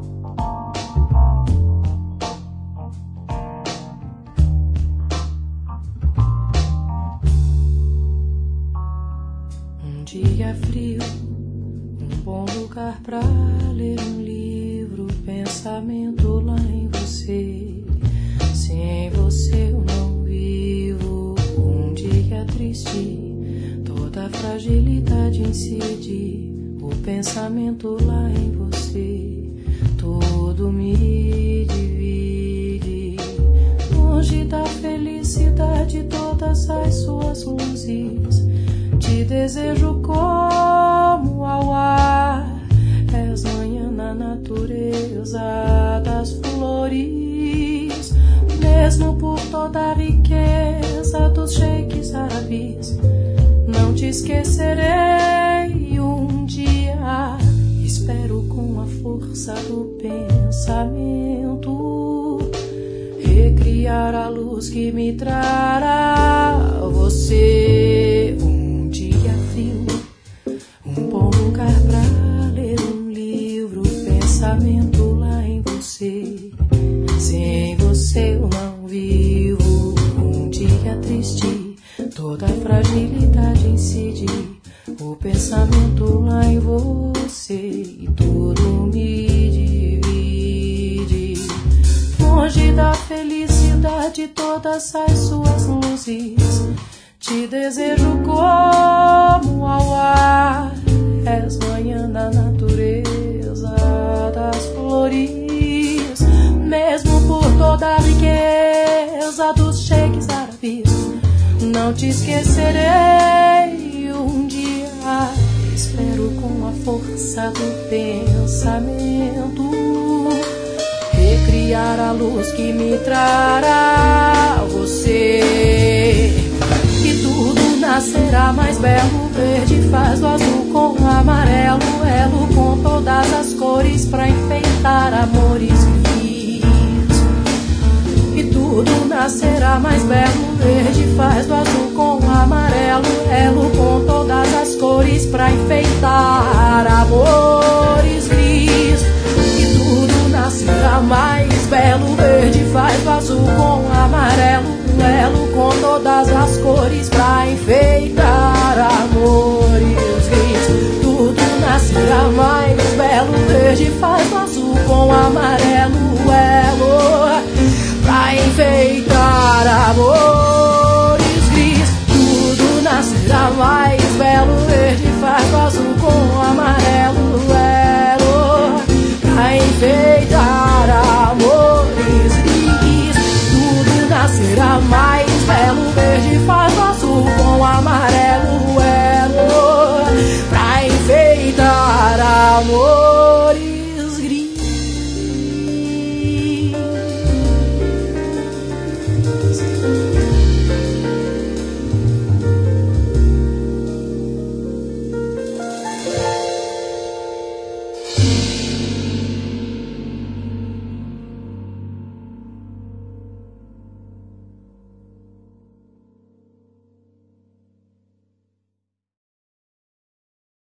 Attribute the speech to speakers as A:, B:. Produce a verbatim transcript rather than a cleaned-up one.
A: Um dia frio, um bom lugar pra ler um livro, pensamento lá em você. Sem você eu não vivo. Um dia triste, toda a fragilidade incide, o pensamento lá em você. Tudo me divide, longe da felicidade, todas as suas luzes. Te desejo como ao ar, és manhã na natureza das flores. Mesmo por toda a riqueza dos sheiks árabes, não te esquecerei um dia. Espero com a força do pensamento recriar a luz que me trará você. Um dia frio, um bom lugar pra ler um livro, pensamento lá em você. Sem você eu não vivo. Um dia triste, toda a fragilidade incide, o pensamento lá em você. E tudo me divide, longe da felicidade, todas as suas luzes. Te desejo como ao ar, és manhã na natureza das flores. Mesmo por toda a riqueza dos sheiks árabes, não te esquecerei um dia. Espero com a força do pensamento recriar a luz que me trará você. E tudo nascerá mais belo, verde faz do azul com o amarelo, elo com todas as cores pra enfeitar amores vivos. E tudo nascerá mais belo, verde faz do azul com o amarelo, elo com todas as cores pra enfeitar amores gris. E tudo nascerá mais belo, verde faz do azul com o amarelo, elo com todas as cores pra enfeitar amores gris. Tudo nascerá mais belo, verde faz do azul com o amarelo, elo pra enfeitar amores gris. Tudo nascerá mais belo, verde faz do azul com o amarelo, elo pra enfeitar amores gris. Tudo nascerá mais belo, verde faz do azul com o amarelo, elo pra enfeitar amor.